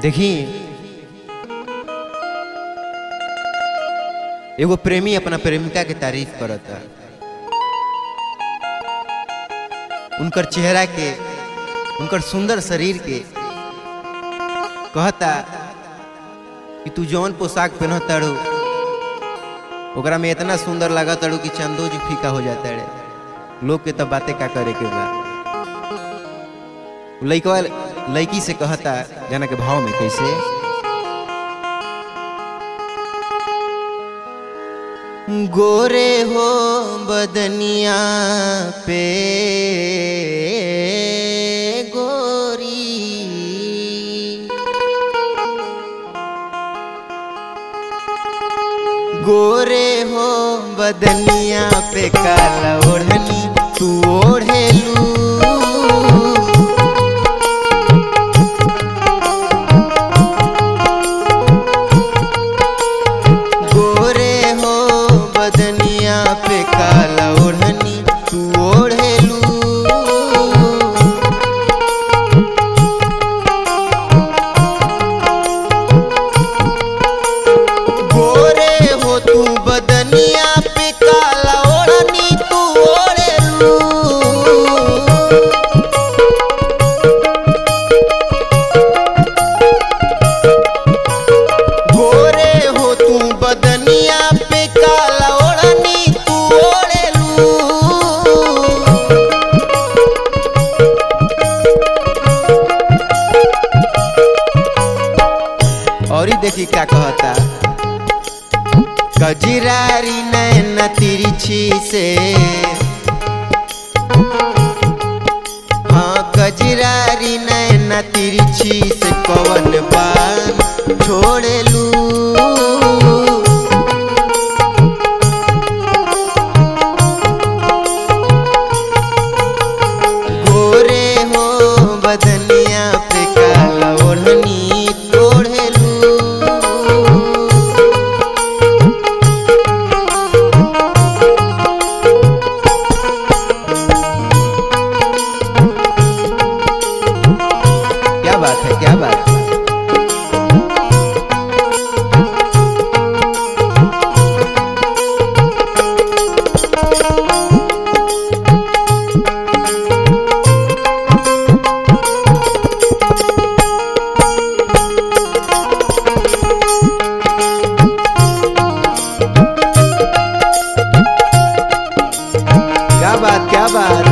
देखी एगो प्रेमी अपना प्रेमिका के तारीफ करता, उनकर चेहरा के, उनकर सुंदर शरीर के कहता कि तू जौन पोशाक पहन ताड़ू ओकरा में इतना सुंदर लगा ताड़ू कि चंदो जी फीका हो जाता है। लोग के तब बातें का करे के बा। लड़का लड़की से कहता गाना के भाव में कैसे, गोरे हो बदनिया पे गोरी, गोरे हो बदनिया पे काला ओढ़नी तू ओढ़ेलू, गोरे हो बदनिया पे काला ओढ़नी तू ओढ़ेलू, गोरे हो तू बदनिया पे काला ओढ़नी तू ओढ़ेलू, गोरे हो तू बदनिया पे काला ओढ़नी तू ओढ़ेलू। और ही देखी क्या कहता, कजरारी नैना तिरछी से, हाँ कजरारी नैना तिरछी से कवन बान छोड़ेलू, गोरे हो बदनिया पे काला ओढ़नी ओढ़ेलू। क्या बात है, क्या बात है। क्या बात, क्या बात।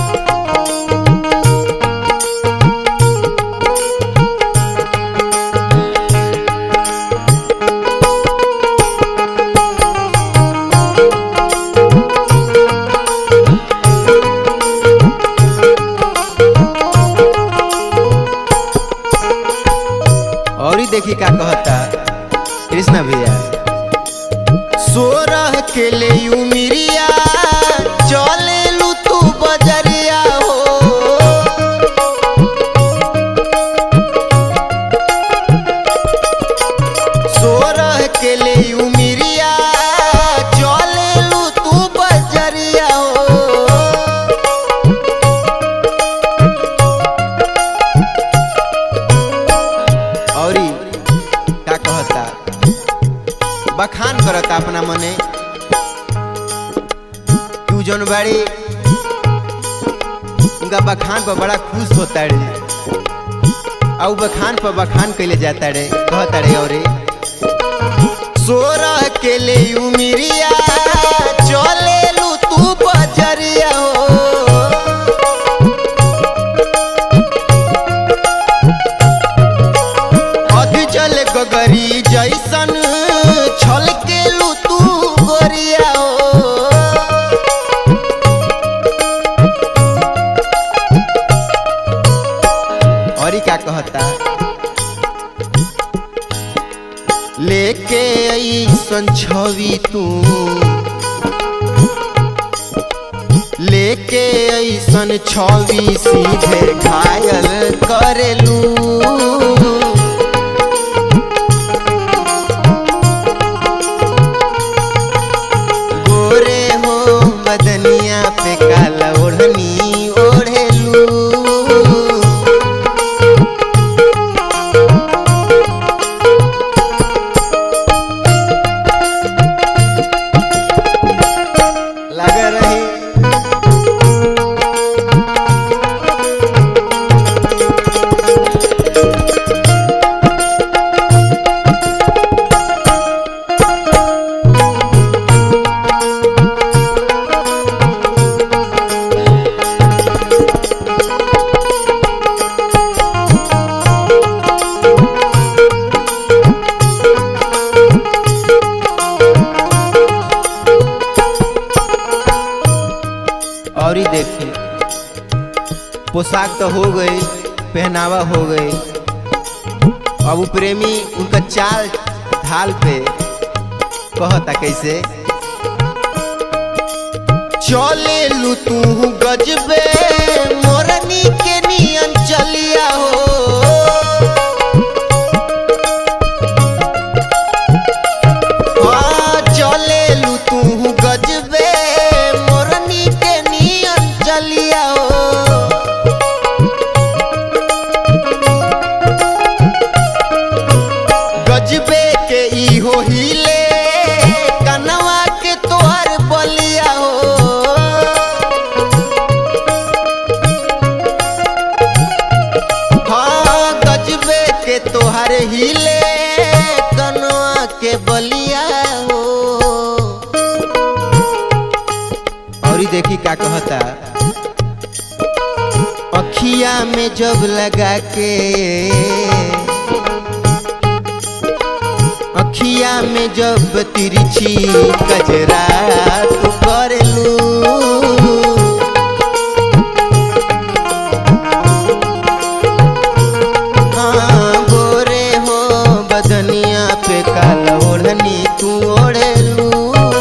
और ही देखी क्या कहता कृष्णा भैया, सोरह के ले उमिरिया चले लू तू बजरिया हो, सोरह के ले उमिरिया चले लू तू बजरिया हो, और क्या कहता बखान करता अपना मने, तू जौन बाड़ी उनका बखान पर बड़ा खुश होता रे, और बखान पर बखान कैले जाता रे, कहता रे और सोरह के ले उमिरिया चले लू तू बजरिया हो, जल गगरी जैसन छलके लू तू गोरिया हो, और ही क्या कहता, लेके ऐसन छवि तू, लेके ऐसन छवि सीधे घायल करेलू, गोरे हो बदनिया पे काला ओढ़नी ओढ़ेलू, देखी पोशाक तो हो गई, पहनावा हो गई, अब प्रेमी उनका चाल ढाल पे कहता कैसे चले लू तू गजबे मोरनी के नियन चलिया हो चले लू तू गजबे मोरनी के नियन चलिया हो गजबे के इहो हिले कनवा के तोहर बलिया हो तोहर हिले कनवा के बलिया हो। और देखी का कहता अखिया में जब लगा के अखिया में जब तिरछी कजरा तू कर लू बदनिया पे काला ओढ़नी तू ओढ़े लू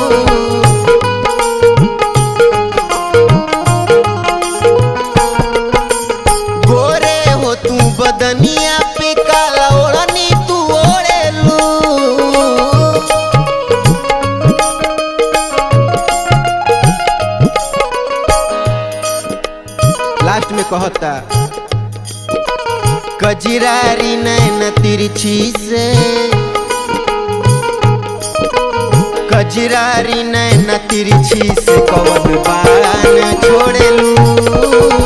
गोरे हो तू बदनिया पे काला ओढ़नी तू ओढ़े लू लास्ट में कहता कजरारी नैन तिरछी से कजरारी नैन तिरछी से कौन बान छोड़े लू